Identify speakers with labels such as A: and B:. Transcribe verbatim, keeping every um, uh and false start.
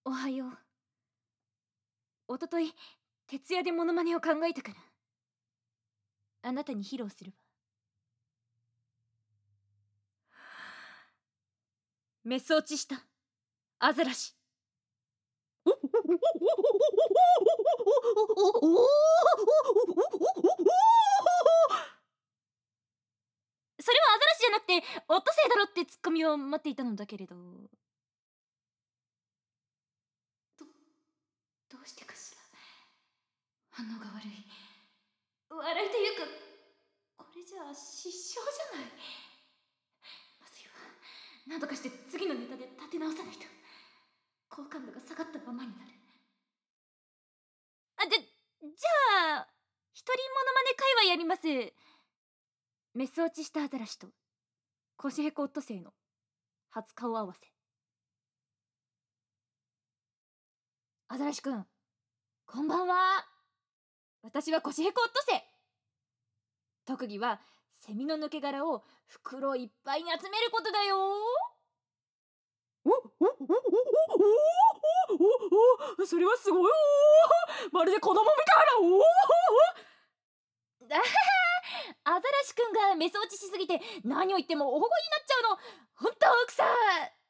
A: おはよう。おととい徹夜でモノマネを考えたからあなたに披露するわ。メス落ちしたアザラシ。それはアザラシじゃなくてオットセイだろってツッコミを待っていたのだけれど。どどうしてかしら。反応が悪い。笑いというかこれじゃあ失笑じゃない。まずいわ。何とかして次のネタで立て直さないと好感度が下がったままになる。あ、じゃ、じゃあ一人モノマネ会話やります。メス落ちしたアザラシとコシヘコオットセイの初顔合わせ。アザラシくん、こんばんは。私はコシヘコオットセイ。特技はセミの抜け殻を袋いっぱいに集めることだよ。おおおおおお、それはすごい。お、まるで子供みたいな。おお、アザラシくんがメス落ちしすぎて何を言っても大声になっちゃうの。ほんと奥さん。